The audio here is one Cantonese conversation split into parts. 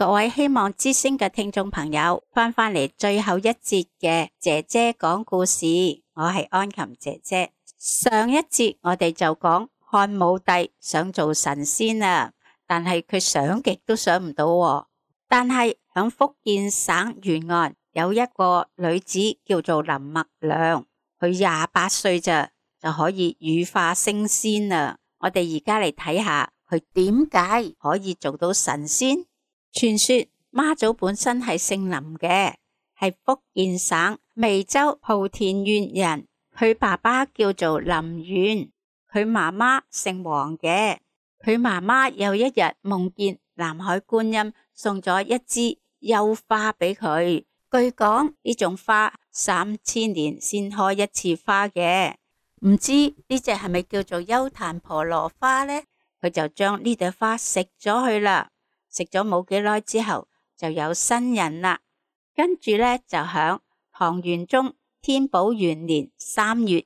各位希望之聲嘅聽眾朋友，翻嚟最後一節嘅姐姐講故事，我係安琴姐姐。上一節我哋就講漢武帝想做神仙啊，但係佢想極都想唔到喎。但係響福建省沿岸有一個女子叫做林默娘，佢28歲咋就可以羽化升仙啦。我哋而家嚟睇下佢點解可以做到神仙。傳說媽祖本身係姓林嘅，係福建省湄洲莆田縣人。佢爸爸叫做林遠，佢媽媽姓黃嘅。佢媽媽有一日夢見南海觀音送咗一支幽花俾佢，據講呢種花3000年先開一次花嘅，唔知呢隻係咪叫做幽檀婆羅花呢？佢就將呢朵花食咗去啦。食咗冇幾耐之後就有新人啦，跟住呢，就響唐玄宗天寶元年3月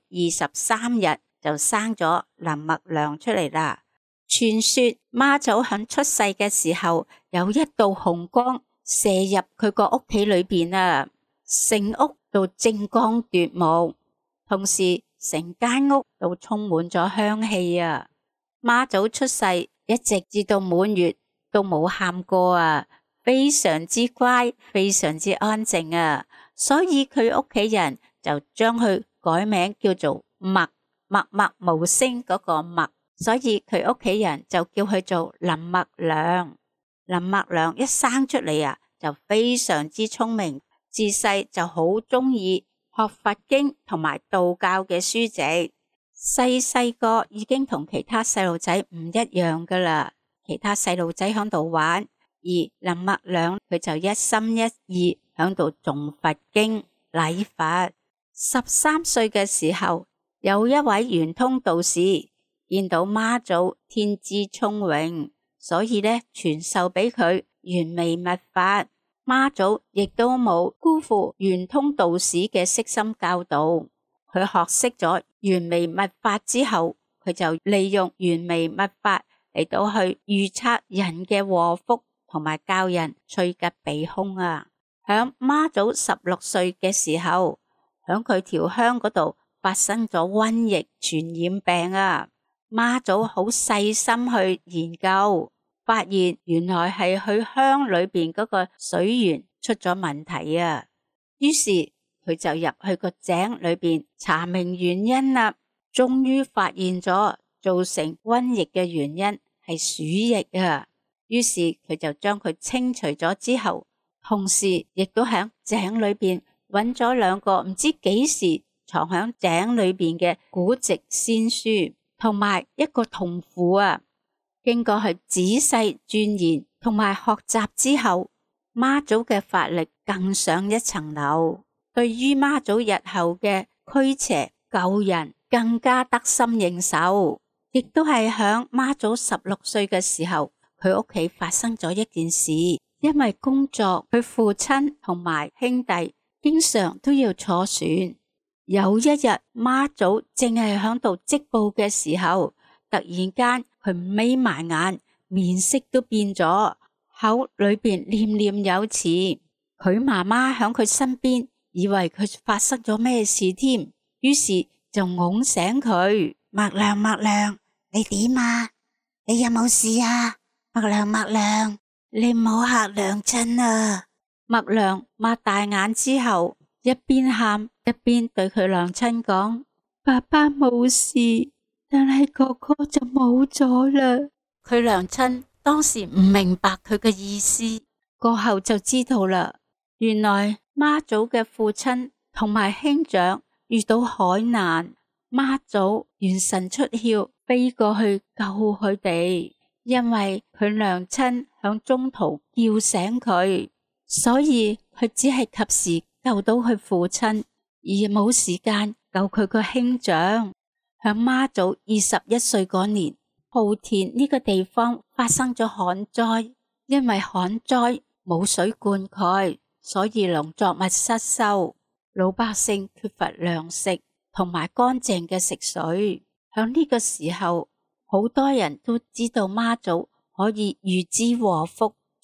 23日就生咗林默娘出嚟啦。傳說媽祖響出世嘅時候有一道紅光射入佢個屋企裏邊啊，成屋都晶光奪目，同時成間屋都充滿咗香氣啊。媽祖出世一直至到滿月都冇喊過啊，非常之乖，非常之安靜啊，所以佢屋企人就將佢改名叫做默，默默無聲嗰個默，所以佢屋企人就叫佢做林默娘。林默娘一生出嚟啊，就非常之聰明，自細就好中意學佛經同埋道教嘅書籍，細個已經同其他細路仔唔一樣噶啦。其他細路仔響度玩，而林默娘佢就一心一意響度誦佛經禮佛。13歲嘅時候，有一位圓通道士見到媽祖天資聰穎，所以呢傳授俾佢玄微密法。媽祖亦都冇辜負圓通道士嘅悉心教導，佢學識咗玄微密法之後，佢就利用玄微密法嚟到去預測人嘅禍福，同埋教人趨吉避凶啊。響媽祖16歲嘅時候，響佢條鄉嗰度發生咗瘟疫傳染病啊。媽祖好細心去研究，發現原來係佢鄉裏邊嗰個水源出咗問題啊。於是佢就入去個井裏邊查明原因啦，終於發現咗造成瘟疫嘅原因係鼠疫啊。於是佢就將佢清除咗之後，同時亦都喺井裏邊揾咗2個唔知幾時藏喺井裏邊嘅古籍仙書，同埋一個銅符啊。經過佢仔細鑽研同埋學習之後，媽祖嘅法力更上一層樓，對於媽祖日後嘅驅邪救人更加得心應手。亦都係響媽祖16歲嘅時候，佢屋企發生咗一件事，因為工作，佢父親同埋兄弟經常都要坐船。有一日，媽祖正係響度織布嘅時候，突然間佢眯埋眼，面色都變咗，口裏邊念念有詞。佢媽媽響佢身邊，以為佢發生咗咩事添，於是就拱醒佢：默娘，默娘，你點啊？你有冇事啊？默娘，默娘，你唔好嚇娘親啊！默娘擘大眼之後，一邊喊一邊對佢娘親講：爸爸冇事，但係哥哥就冇咗啦。佢娘親當時唔明白佢嘅意思，過後就知道啦。原來媽祖嘅父親同埋兄長遇到海難，媽祖元神出竅，飛過去救佢哋。因為佢娘親響中途叫醒佢，所以佢只係及時救到佢父親，而冇時間救佢個兄長。響媽祖21歲嗰年，莆田呢個地方發生咗旱災，因為旱災冇水灌溉，所以農作物失收，老百姓缺乏糧食同埋乾淨嘅食水。響呢個時候，好多人都知道媽祖可以預知禍福，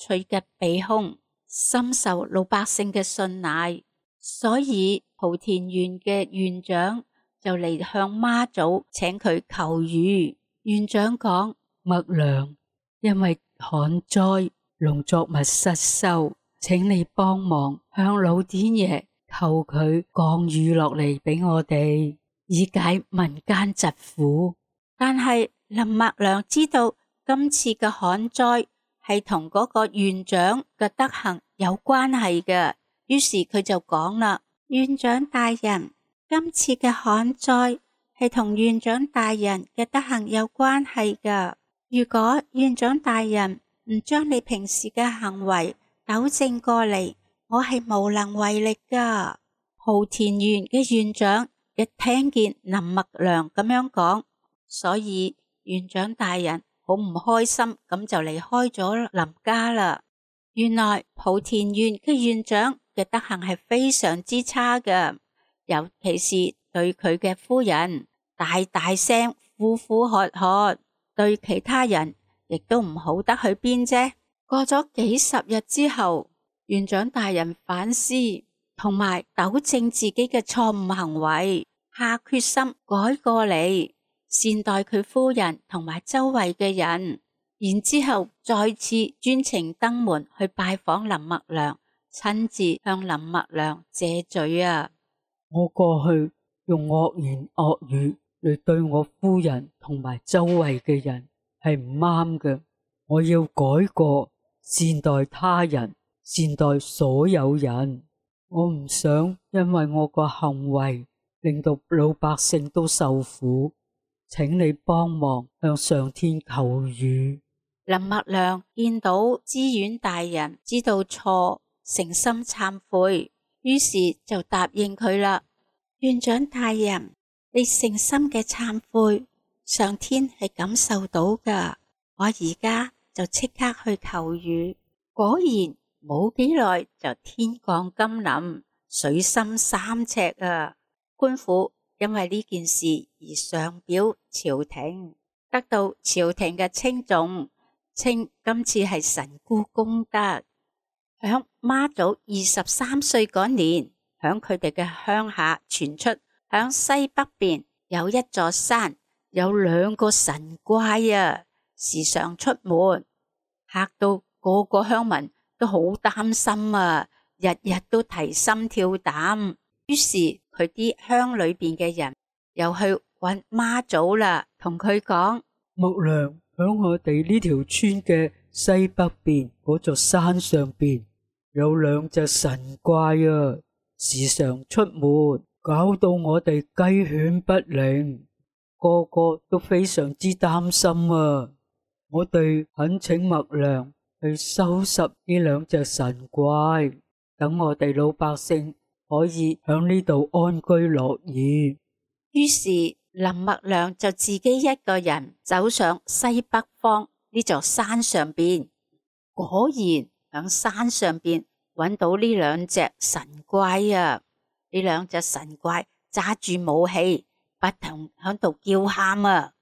趣嘅鼻孔，深受老百姓嘅信賴，所以莆田縣嘅縣長就嚟向媽祖請佢求雨。縣長講：麥良因為旱災，農作物失收，請你幫忙向老天爺求佢降雨落嚟俾我哋，以解民間疾苦。但係林麥良知道今次嘅旱災係同嗰個縣長嘅德行有關係嘅，於是佢就講啦：縣長大人，今次嘅旱災係同縣長大人嘅德行有關係㗎。如果縣長大人唔將你平時嘅行為糾正過嚟，我係無能為力㗎。莆田縣嘅縣長一聽見林麥良咁樣講，所以縣長大人好唔開心，咁就離開咗林家啦。原來莆田縣嘅縣長嘅德行係非常之差嘅，尤其是對佢嘅夫人大大聲呼呼喝喝，對其他人亦都唔好得去邊啫。過咗幾十日之後，縣長大人反思同埋糾正自己嘅錯誤行為，下決心改過嚟，善待佢夫人同埋周圍嘅人，然之後再次專程登門去拜訪林麥良，親自向林麥良謝罪啊！ 我過去用惡言惡語嚟對我夫人同埋周圍嘅人係唔啱嘅，我要改過，善待他人，善待所有人。我唔想因為我個行為令到老百姓都受苦，請你幫忙向上天求雨。 林麥良見到知縣大人知道錯，誠心懺悔，於是就答應佢啦。縣長大人，你誠心嘅懺悔，上天係感受到噶。我而家就即刻去求雨。果然冇幾耐就天降甘霖，水深3尺啊！官府因為呢件事而上表朝廷，得到朝廷嘅稱重，稱今次係神姑功德。響媽祖23歲嗰年，響佢哋嘅鄉下傳出，響西北邊有一座山，有2個神怪啊，時常出沒，嚇到個個鄉民都好擔心啊，日日都提心吊膽。於是佢啲鄉裏邊嘅人又去搵媽祖啦，同佢講： 麥良響我哋呢條村嘅西北邊嗰座山上邊有2隻神怪啊，時常出沒，搞到我哋雞犬不寧，個個都非常之擔心啊！我哋懇請麥良去收拾呢2隻神怪，等我哋老百姓可以響呢度安居樂業。 於是林麥良就自己一個人走上西北方呢座山上邊，果然響山上邊揾到呢2隻神怪啊！呢2隻神怪揸住武器，不停響度叫喊啊！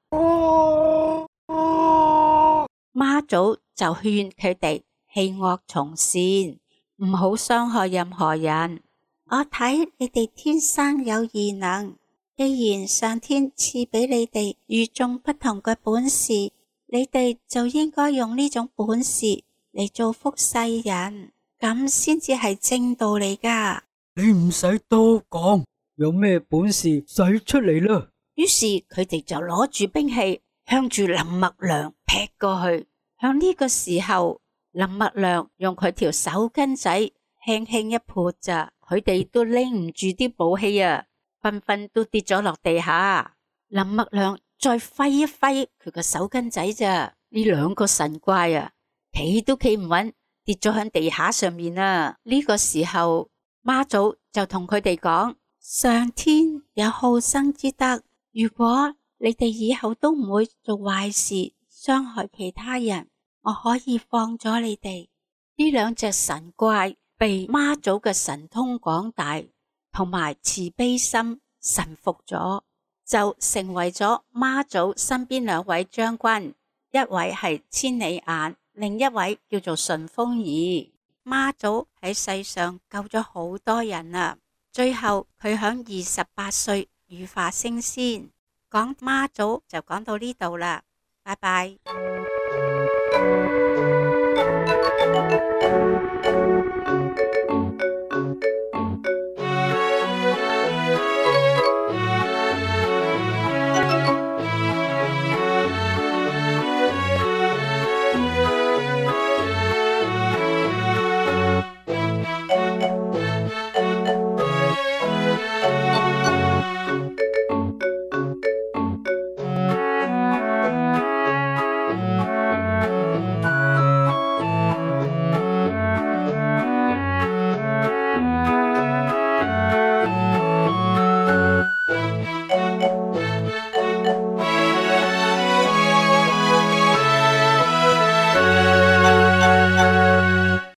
媽祖就勸佢哋棄惡從善，唔好傷害任何人。我睇你哋天生有異能，既然上天賜俾你哋與眾不同嘅本事，你哋就應該用呢種本事嚟造福世人，咁先至係正道嚟噶。 你唔使多講，有咩本事使出嚟啦。 於是佢哋就攞住兵器向住林麥良劈過去。向呢個時候，林麥良用佢條手巾仔輕輕一撥咋，佢哋都拎唔住啲武器啊，紛紛都跌咗落地下。林麥良再揮一揮佢個手巾仔咋，呢2個神怪啊，企都企唔穩，跌咗喺地下上面啊。呢個時候，媽祖就同佢哋講：上天有好生之德，如果你哋以後都唔會做壞事，傷害其他人，我可以放咗你哋。呢2隻神怪被媽祖嘅神通廣大同埋慈悲心臣服咗，就成為咗媽祖身邊2位將軍，一位係千里眼， 另一位叫做順風耳。媽祖喺世上救咗好多人啊，最後佢響28歲羽化升仙。講媽祖就講到呢度啦，拜拜。